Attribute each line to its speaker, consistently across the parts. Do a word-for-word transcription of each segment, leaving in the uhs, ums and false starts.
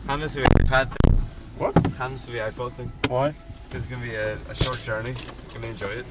Speaker 1: Hand this to the iPad.
Speaker 2: What?
Speaker 1: Hand this to the iPod thing.
Speaker 2: Why?
Speaker 1: This is going to be a, a short journey. You're going to enjoy it.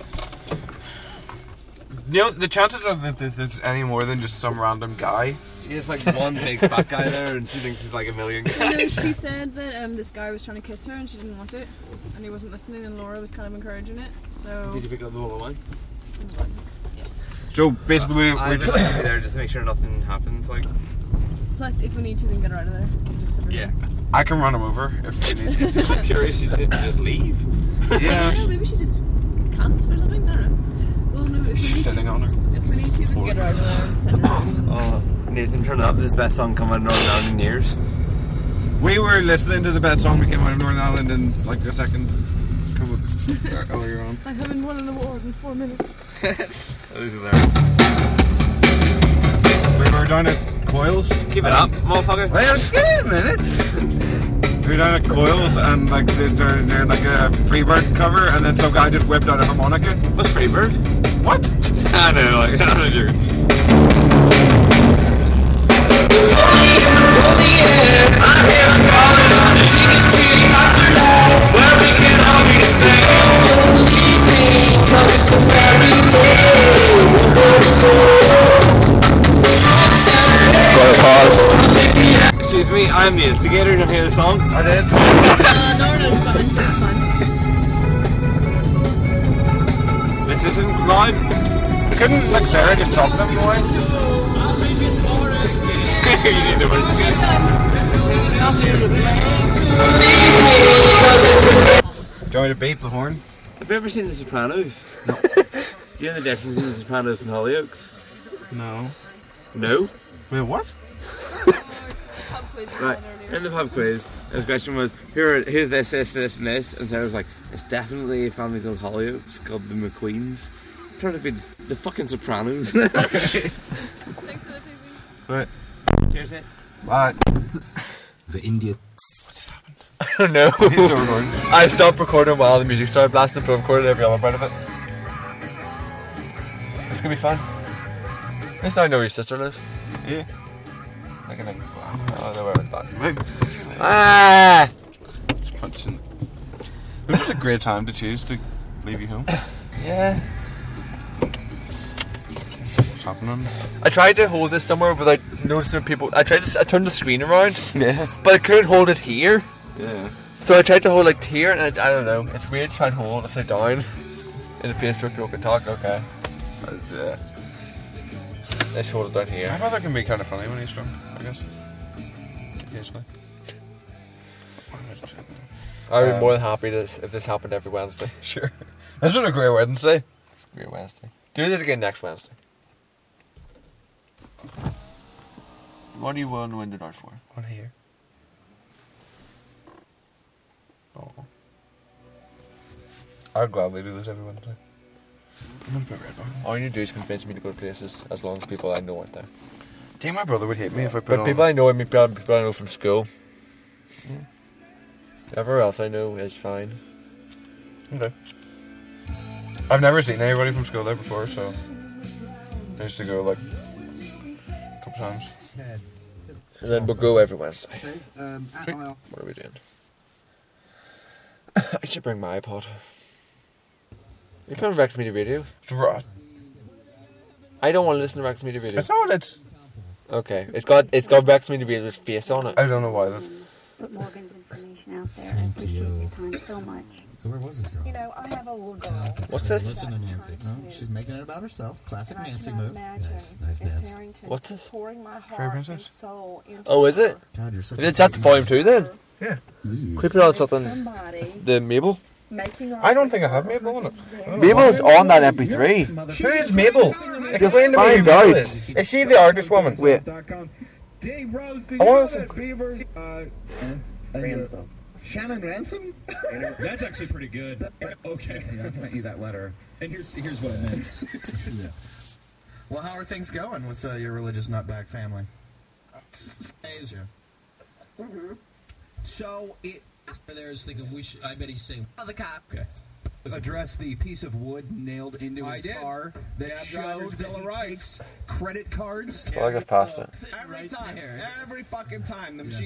Speaker 1: You know, the chances are that this is any more than just some random guy. He's like one big fat guy there, and she thinks he's like a million guys.
Speaker 3: You know, she said that um, this guy was trying to kiss her and she didn't want it, and he wasn't listening, and Laura was kind of encouraging it. So.
Speaker 1: Did you pick up the whole line?
Speaker 3: Yeah.
Speaker 2: So basically, we're,
Speaker 1: I'm
Speaker 2: we're
Speaker 1: just
Speaker 2: just.
Speaker 1: gonna be there just to make sure nothing happens. Like,
Speaker 3: Plus, if we need to, we can get her out of there. Just sit her
Speaker 1: yeah.
Speaker 3: down.
Speaker 2: I can run him over if we need.
Speaker 1: I'm curious. You just just leave.
Speaker 2: Yeah.
Speaker 3: No, maybe she just can't or something. I don't know. Well, no, if
Speaker 2: She's
Speaker 3: we need
Speaker 2: sitting
Speaker 3: to,
Speaker 2: on her.
Speaker 3: If we need to, we can get her out of there and send her home.
Speaker 1: Oh, Nathan, turn it up. This is the best song come out of Northern Ireland in years.
Speaker 2: We were listening to the best song we came out of Northern Ireland in like a second. Come up earlier on.
Speaker 3: I haven't won an award in four minutes.
Speaker 1: That is hilarious.
Speaker 2: We were down at Coils.
Speaker 1: Keep it up, motherfucker.
Speaker 2: Well, give me a minute. We were down at Coils and like they're doing like a Freebird cover, and then some guy just whipped out a harmonica.
Speaker 1: What's Freebird?
Speaker 2: What?
Speaker 1: I don't know, like, I'm not sure. Excuse me, I'm the instigator. Did you hear the song?
Speaker 2: I did.
Speaker 3: Uh, Laura knows about it, so it's fine.
Speaker 1: This isn't live.
Speaker 2: Couldn't like Sarah just talk to them more?
Speaker 1: You need to work
Speaker 2: Do you want me to beat the horn?
Speaker 1: Have you ever seen The Sopranos? No. Do you know the difference between The Sopranos and Hollyoaks?
Speaker 2: No.
Speaker 1: No?
Speaker 2: Wait, what?
Speaker 1: Right, in the pub quiz, the question was, who are, who's this, this, this, and this? And Sarah was like, it's definitely a family called Hollyoaks, called the McQueens. I'm trying to be the, the fucking Sopranos.
Speaker 3: Thanks for the P V.
Speaker 2: Right.
Speaker 1: Cheers, mate.
Speaker 2: Bye.
Speaker 4: The India.
Speaker 2: What just happened?
Speaker 5: I don't know.
Speaker 2: He's still recording.
Speaker 5: I stopped recording while the music started blasting, but I recorded every other part of it. It's gonna be fun. At least I know where your sister lives.
Speaker 2: Yeah.
Speaker 5: I can like, wow. Oh, no, where was that?
Speaker 2: Wait.
Speaker 5: Ah!
Speaker 2: Just punching. It was just a great time to choose to leave you home.
Speaker 5: Yeah.
Speaker 2: What's happening?
Speaker 5: I tried to hold this somewhere without noticing people. I tried to. I turned the screen around,
Speaker 2: Yeah.
Speaker 5: but I couldn't hold it here.
Speaker 2: Yeah.
Speaker 5: So I tried to hold like here, and I, I don't know. It's weird trying to hold it upside down in a place where people can talk. Okay.
Speaker 2: Uh, yeah.
Speaker 5: Let's hold it down
Speaker 2: My
Speaker 5: here.
Speaker 2: brother can be kind of funny when he's drunk, I guess. Occasionally.
Speaker 5: I'd be
Speaker 2: Um,
Speaker 5: more than happy to, if this happened every Wednesday.
Speaker 2: Sure. This was a great Wednesday.
Speaker 5: It's a great Wednesday. Do this again next Wednesday. What do you want to win it out for?
Speaker 2: What here? Oh. I'd gladly do this every Wednesday. I'm gonna put red bar.
Speaker 5: All you need to do is convince me to go to places as long as people I know aren't there.
Speaker 2: I think my brother would hate me if I put
Speaker 5: But
Speaker 2: on...
Speaker 5: people I know, I mean people people I know from school. Yeah. Everywhere else I know is fine.
Speaker 2: Okay. I've never seen anybody from school there before, so... I used to go, like, a couple times.
Speaker 5: And then we'll go every Wednesday.
Speaker 4: Um,
Speaker 2: Sweet.
Speaker 5: What are we doing? I should bring my iPod. You put on Rex Media Radio.
Speaker 2: It's right.
Speaker 5: I don't want to listen to Rex Media Radio.
Speaker 2: It's not, it's...
Speaker 5: Okay, it's got it's got Rex Media Radio's face on it.
Speaker 2: I don't know why that...
Speaker 6: Put Morgan's information out there.
Speaker 4: Thank
Speaker 6: I appreciate
Speaker 4: you.
Speaker 6: your time so much.
Speaker 4: So where was this girl?
Speaker 7: You know, I have a little girl.
Speaker 5: What's this?
Speaker 4: Listen to Nancy. No, she's making it about herself. Classic
Speaker 7: And I
Speaker 4: Nancy
Speaker 7: cannot
Speaker 4: move.
Speaker 7: imagine
Speaker 4: Nice, nice
Speaker 7: Miss
Speaker 4: dance.
Speaker 7: Harrington
Speaker 5: What's this?
Speaker 7: pouring my
Speaker 2: Fairy
Speaker 7: heart and
Speaker 2: Princess?
Speaker 7: soul into
Speaker 5: Oh, is it?
Speaker 4: God, you're such
Speaker 5: Is
Speaker 4: a
Speaker 5: that volume two then?
Speaker 2: Yeah.
Speaker 4: Ooh.
Speaker 5: Could we put on something?
Speaker 7: somebody
Speaker 5: The Mabel?
Speaker 7: making
Speaker 2: I don't think I have Mabel on it. I don't know.
Speaker 5: Mabel is on that M P three.
Speaker 2: Who is Mabel? Explain to me who
Speaker 5: Find
Speaker 2: Mabel
Speaker 5: out.
Speaker 2: is. Is she the artist woman?
Speaker 5: Wait.
Speaker 8: Dave Rose, do
Speaker 2: I
Speaker 8: you
Speaker 2: wanna
Speaker 8: know
Speaker 2: see-
Speaker 8: that Beaver? Uh,
Speaker 9: Ransom.
Speaker 8: Shannon Ransom?
Speaker 9: That's actually pretty good. Okay.
Speaker 8: Yeah, I sent you that letter. And here's here's what I meant.
Speaker 9: Yeah. Well, how are things going with uh, your religious nutbag family? Asia.
Speaker 7: Mm-hmm.
Speaker 10: So it there is thinking we should. I bet he's saying oh, the cop.
Speaker 9: Okay.
Speaker 8: Address the piece of wood nailed into
Speaker 9: I
Speaker 8: his
Speaker 9: did.
Speaker 8: car that
Speaker 9: Yeah,
Speaker 8: showed
Speaker 9: driver's
Speaker 8: that
Speaker 9: bill of
Speaker 8: he
Speaker 9: rights.
Speaker 8: takes credit cards.
Speaker 5: I feel like I've passed it.
Speaker 8: Every
Speaker 10: Right
Speaker 8: time,
Speaker 10: there.
Speaker 8: every fucking time, the
Speaker 9: Yeah.
Speaker 8: machine